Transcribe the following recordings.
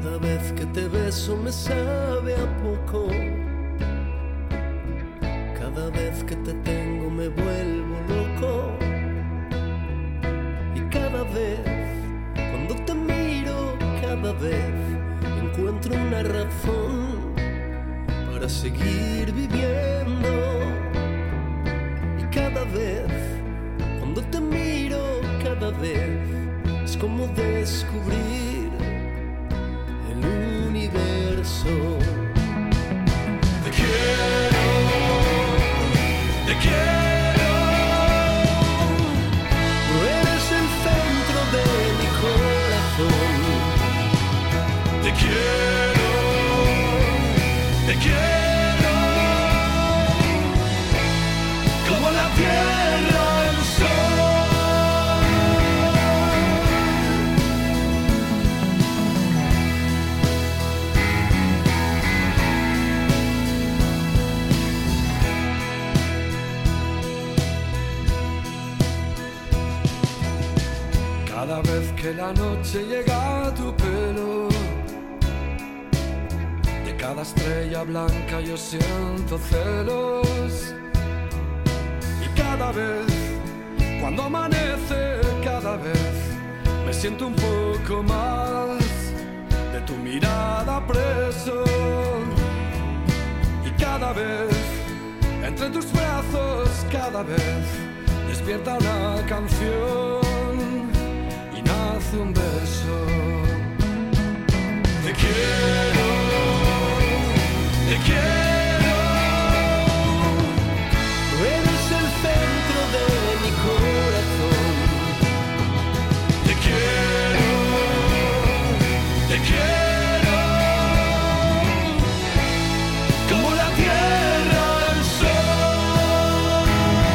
Cada vez que te beso me sabe a poco. Cada vez que te tengo me vuelvo loco. Y cada vez, cuando te miro, cada vez encuentro una razón para seguir viviendo. Y cada vez, cuando te miro, cada vez es como descubrir el universo. Te quiero, te quiero. Tú eres el centro de mi corazón. Te quiero, te quiero. Como la tierra, el sol. Cada vez que la noche llega a tu pelo, de cada estrella blanca yo siento celos. Y cada vez, cuando amanece, cada vez me siento un poco más de tu mirada preso. Y cada vez, entre tus brazos, cada vez despierta una canción. Hace un beso. Te quiero, te quiero. Tú eres el centro de mi corazón. Te quiero, te quiero. Como la tierra, el sol.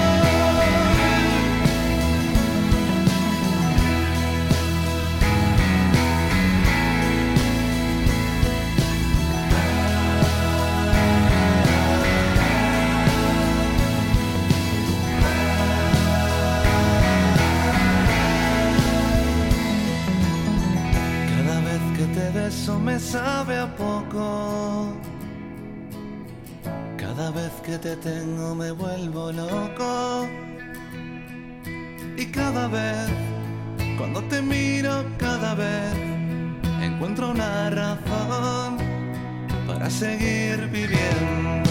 Eso me sabe a poco. Cada vez que te tengo me vuelvo loco. Y cada vez, cuando te miro, cada vez encuentro una razón para seguir viviendo.